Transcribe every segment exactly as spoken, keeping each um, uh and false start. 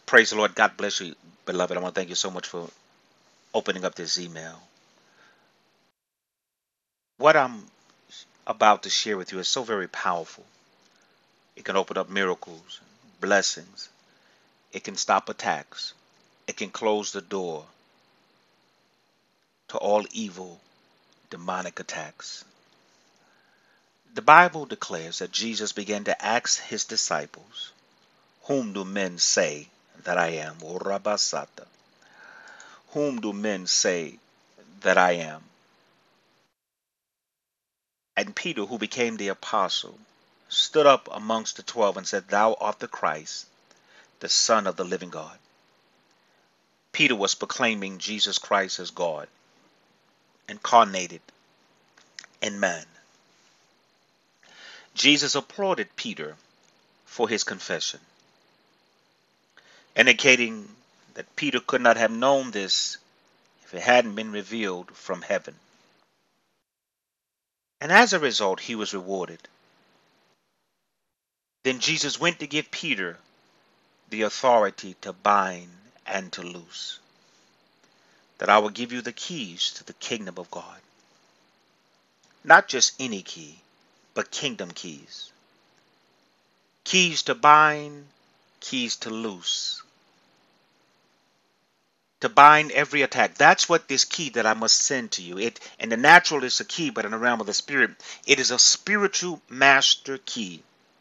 Praise the Lord. God bless you, beloved. I want to thank you so much for opening up this email. What I'm about to share with you is so very powerful. It can open up miracles, blessings. It can stop attacks. It can close the door to all evil, demonic attacks. The Bible declares that Jesus began to ask his disciples, "Whom do men say that I am?" O Rabasata. Whom do men say that I am? And Peter, who became the apostle, stood up amongst the twelve and said, "Thou art the Christ, the Son of the living God." Peter was proclaiming Jesus Christ as God, incarnated in man. Jesus applauded Peter for his confession, indicating that Peter could not have known this if it hadn't been revealed from heaven. And as a result, he was rewarded. Then Jesus went to give Peter the authority to bind and to loose. That I will give you the keys to the kingdom of God. Not just any key, but kingdom keys. Keys to bind, keys to loose. To bind every attack. That's what this key that I must send to you. It in the natural is a key, but in the realm of the spirit, it is a spiritual master key.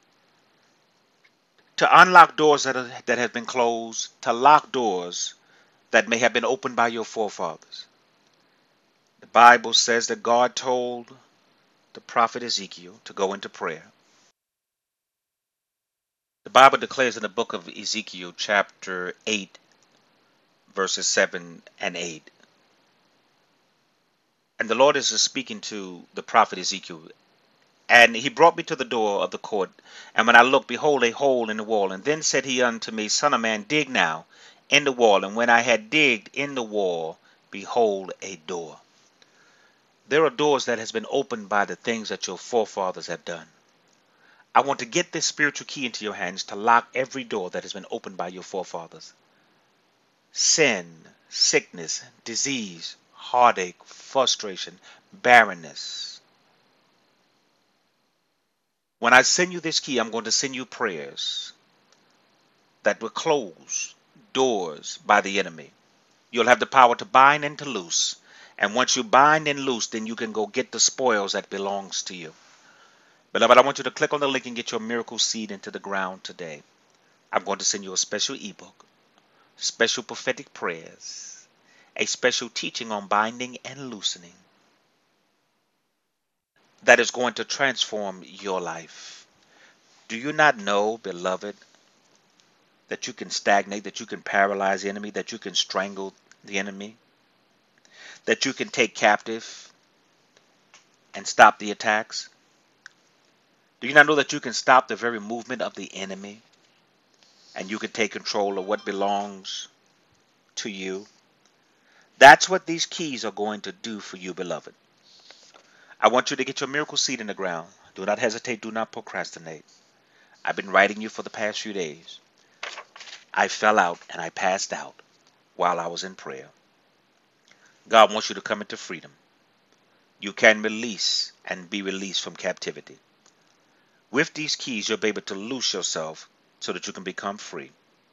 To unlock doors that are, that have been closed, to lock doors that may have been opened by your forefathers. The Bible says that God told the prophet Ezekiel to go into prayer. The Bible declares in the book of Ezekiel chapter eight verses seven and eight. And the Lord is speaking to the prophet Ezekiel. And he brought me to the door of the court. And when I looked, behold, a hole in the wall. And then said he unto me, Son of man, dig now in the wall. And when I had digged in the wall, behold, a door. There are doors that has been opened by the things that your forefathers have done. I want to get this spiritual key into your hands to lock every door that has been opened by your forefathers. Sin, sickness, disease, heartache, frustration, barrenness. When I send you this key, I'm going to send you prayers that will close doors by the enemy. You'll have the power to bind and to loose. And once you bind and loose, then you can go get the spoils that belongs to you. Beloved, I want you to click on the link and get your miracle seed into the ground today. I'm going to send you a special ebook, special prophetic prayers, a special teaching on binding and loosening that is going to transform your life. Do you not know, beloved, that you can stagnate, that you can paralyze the enemy, that you can strangle the enemy, that you can take captive and stop the attacks? Do you not know that you can stop the very movement of the enemy and you can take control of what belongs to you? That's what these keys are going to do for you, beloved. I want you to get your miracle seed in the ground. Do not hesitate. Do not procrastinate. I've been writing you for the past few days. I fell out and I passed out while I was in prayer. God wants you to come into freedom. You can release and be released from captivity. With these keys, you'll be able to loose yourself so that you can become free.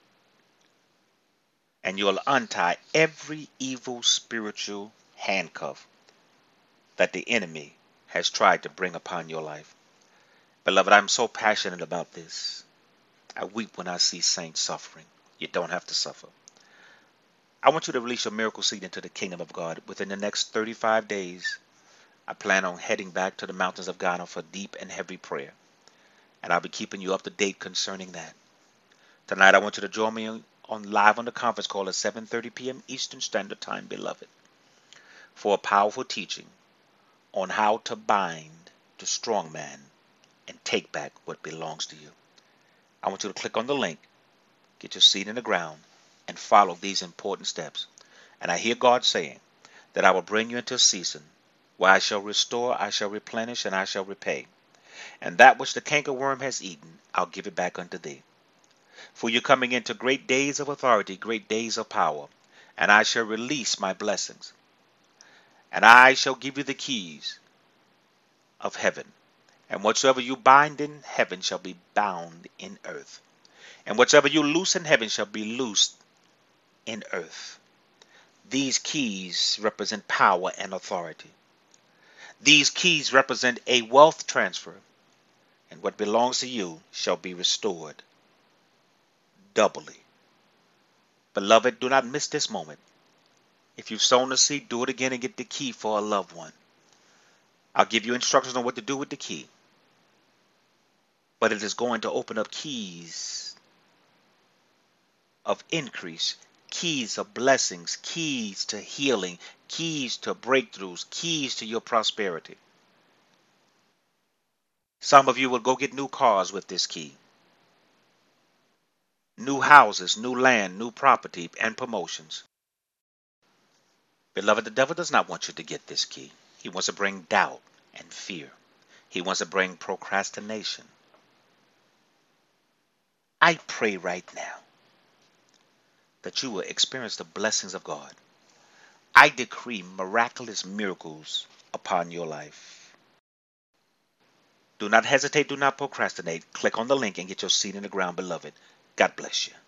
And you'll untie every evil spiritual handcuff that the enemy has tried to bring upon your life. Beloved, I'm so passionate about this. I weep when I see saints suffering. You don't have to suffer. I want you to release your miracle seed into the kingdom of God. Within the next thirty-five days, I plan on heading back to the mountains of Ghana for deep and heavy prayer. And I'll be keeping you up to date concerning that. Tonight, I want you to join me on live on the conference call at seven thirty p.m. Eastern Standard Time, beloved, for a powerful teaching on how to bind the strong man and take back what belongs to you. I want you to click on the link, get your seed in the ground, and follow these important steps. And I hear God saying that I will bring you into a season where I shall restore, I shall replenish, and I shall repay. And that which the cankerworm has eaten, I'll give it back unto thee. For you're coming into great days of authority, great days of power. And I shall release my blessings. And I shall give you the keys of heaven. And whatsoever you bind in heaven shall be bound in earth. And whatsoever you loose in heaven shall be loosed in earth. These keys represent power and authority. These keys represent a wealth transfer. And what belongs to you shall be restored doubly. Beloved, do not miss this moment. If you've sown a seed, do it again and get the key for a loved one. I'll give you instructions on what to do with the key. But it is going to open up keys of increase, keys of blessings, keys to healing, keys to breakthroughs, keys to your prosperity. Some of you will go get new cars with this key. New houses, new land, new property, and promotions. Beloved, the devil does not want you to get this key. He wants to bring doubt and fear. He wants to bring procrastination. I pray right now that you will experience the blessings of God. I decree miraculous miracles upon your life. Do not hesitate. Do not procrastinate. Click on the link and get your seed in the ground, beloved. God bless you.